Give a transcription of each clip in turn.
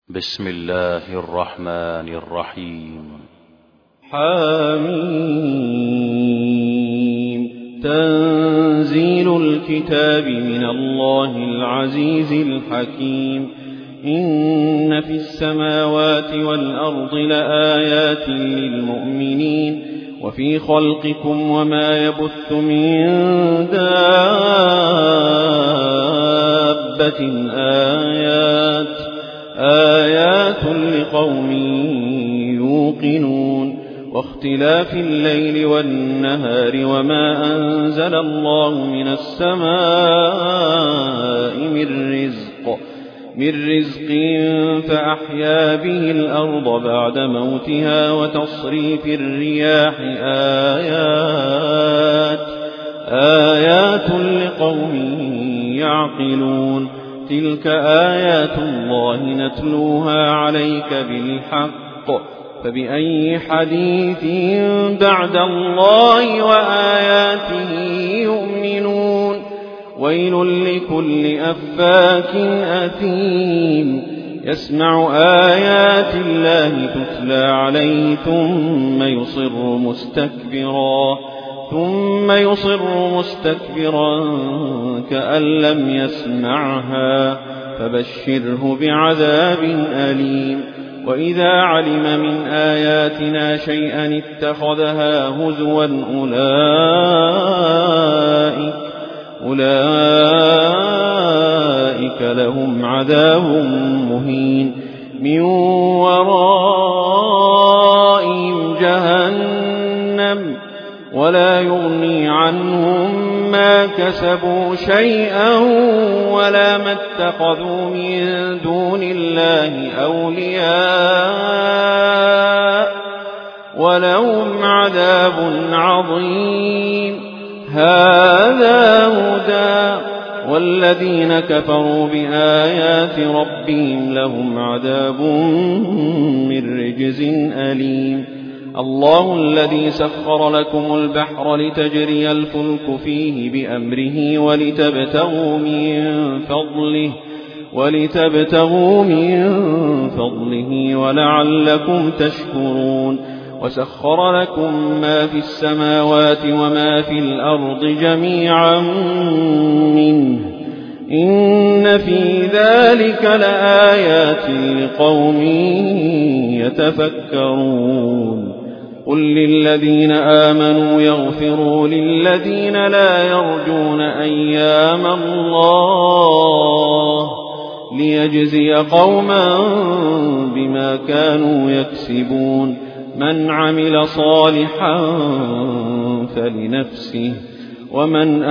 بسم الله الرحمن الرحيم. حميم. تنزيل الكتاب من الله العزيز الحكيم. إن في السماوات والأرض لآيات للمؤمنين وفي خلقكم وما يبث من دابة آيات لقوم يوقنون. واختلاف الليل والنهار وما أنزل الله من السماء من رزق فأحيا به الأرض بعد موتها وتصريف الرياح آيات لقوم يعقلون. تلك آيات الله نتلوها عليك بالحق فبأي حديث بعد الله وآياته يؤمنون. ويل لكل أفاك أثيم يسمع آيات الله تتلى عليه ثم يصر مستكبرا كأن لم يسمعها فبشره بعذاب أليم. وإذا علم من آياتنا شيئا اتخذها هزوا أولئك لهم عذاب مهين. من ورائهم جهنم ولا يغني عنهم ما كسبوا شيئا ولا ما اتخذوا من دون الله أولياء ولهم عذاب عظيم. هذا هدى والذين كفروا بآيات ربهم لهم عذاب من رجز أليم. الله الذي سخر لكم البحر لتجري الفلك فيه بأمره ولتبتغوا من فضله ولعلكم تشكرون. وسخر لكم ما في السماوات وما في الأرض جميعا منه إن في ذلك لآيات لقوم يتفكرون. قل للذين آمنوا يغفروا للذين لا يرجون أيام الله ليجزي قوما بما كانوا يكسبون. من عمل صالحا فلنفسه ومن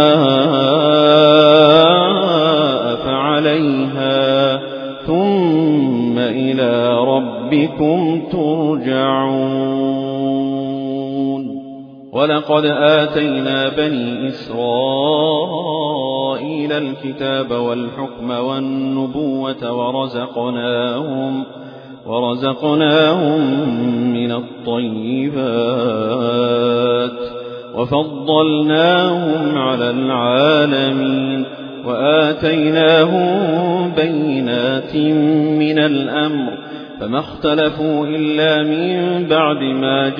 أساء فعليها ثم إلى ربكم ترجعون. ولقد آتينا بني إسرائيل الكتاب والحكم والنبوة ورزقناهم من الطيبات وفضلناهم على العالمين. وآتيناهم بينات من الأمر فما اختلفوا إلا من بعد ما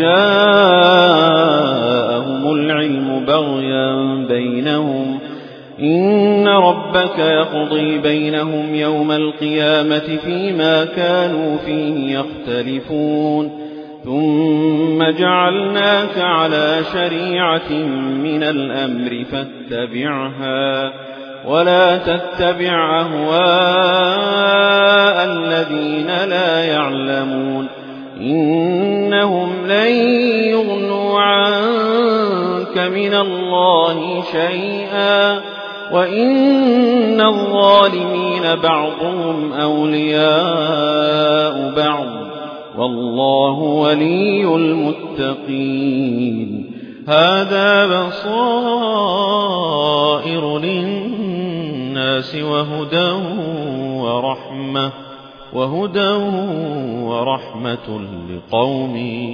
جاءهم العلم بغيا بينهم. إن ربك يقضي بينهم يوم القيامة فيما كانوا فيه يختلفون. ثم جعلناك على شريعة من الأمر فاتبعها ولا تتبع أهواء الذين لا يعلمون. إنهم لن يغنوا عنك من الله شيئا وإن الظالمين بعضهم أولياء بعض والله ولي المتقين. هذا بصائر للناس وهدى ورحمة لقوم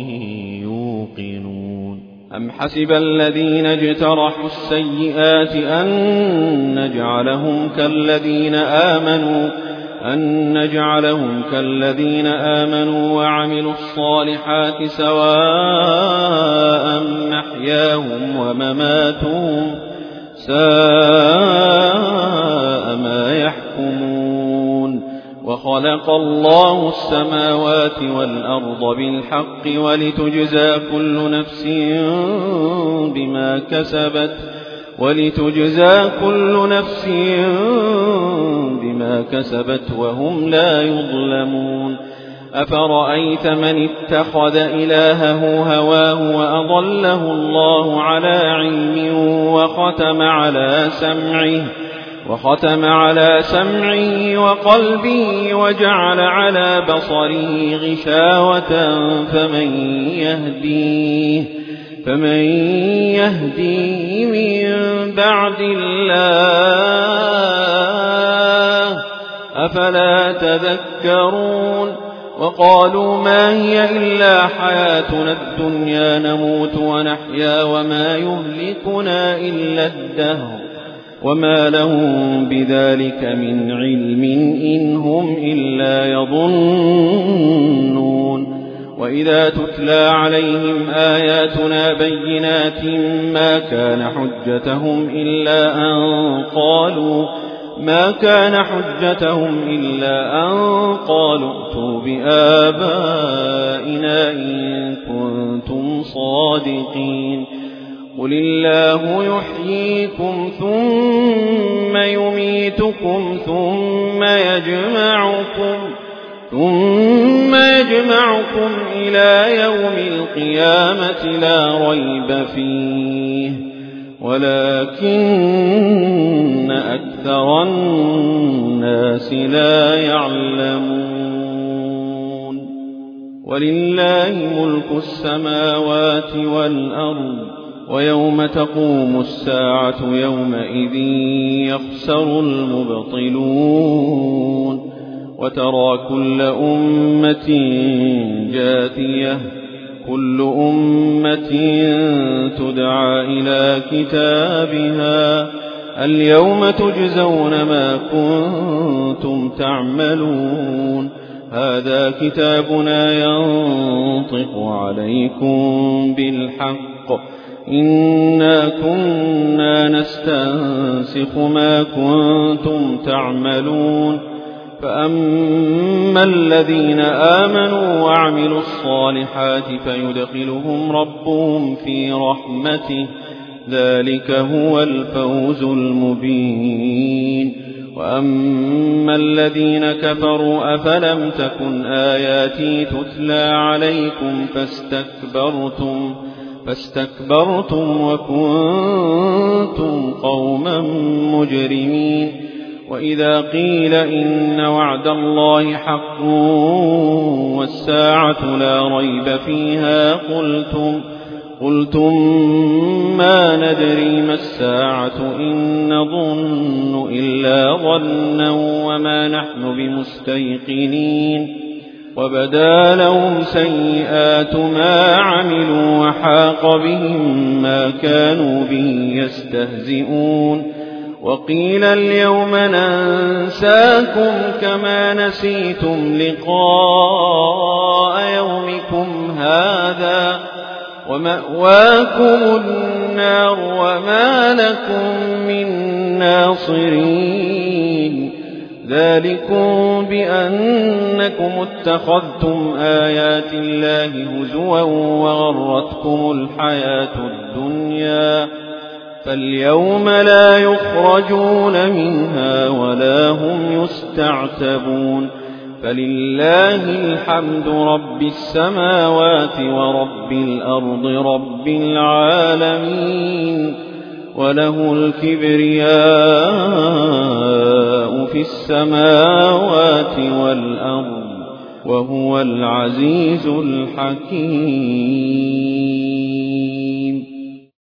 يوقنون. أم حسب الذين اجترحوا السيئات أن نجعلهم كالذين آمنوا أن نجعلهم كالذين آمنوا وعملوا الصالحات سواء محياهم ومماتهم ساء ما يحكمون. وخلق الله السماوات والأرض بالحق ولتجزى كل نفس بما كسبت وهم لا يظلمون. أفرأيت من اتخذ إلهه هواه وأضله الله على علم وختم على سمعه وقلبه وجعل على بصره غشاوة فمن يهديه من بعد الله أفلا تذكرون. وقالوا ما هي إلا حياتنا الدنيا نموت ونحيا وما يهلكنا إلا الدهر وما لهم بذلك من علم إن هم إلا يظنون. وإذا تتلى عليهم آياتنا بينات ما كان حجتهم إلا أن قالوا ائتوا بآبائنا إن كنتم صادقين. قل الله يحييكم ثم يميتكم ثم يجمعكم إلى يوم القيامة لا ريب فيه ولكن أكثر الناس لا يعلمون. ولله ملك السماوات والأرض ويوم تقوم الساعة يومئذ يخسر المبطلون. وترى كل أمة جاثية كل أمة تدعى إلى كتابها اليوم تجزون ما كنتم تعملون. هذا كتابنا ينطق عليكم بالحق إنا كنا نستنسخ ما كنتم تعملون. فأما الذين آمنوا وعملوا الصالحات فيدخلهم ربهم في رحمته ذلك هو الفوز المبين. وأما الذين كفروا أفلم تكن آياتي تتلى عليكم فاستكبرتم وكنتم قوما مجرمين. وإذا قيل إن وعد الله حق والساعة لا ريب فيها قلتم ما ندري ما الساعة إن نظن إلا ظنا وما نحن بمستيقنين. وبدا لهم سيئات ما عملوا وحاق بهم ما كانوا به يستهزئون. وقيل اليوم ننساكم كما نسيتم لقاء يومكم هذا ومأواكم النار وما لكم من ناصرين. ذلكم بأنكم اتخذتم آيات الله هزوا وغرتكم الحياة الدنيا فاليوم لا يخرجون منها ولا هم يستعتبون. فلله الحمد رب السماوات ورب الأرض رب العالمين وله الكبرياء في السماوات والأرض وهو العزيز الحكيم.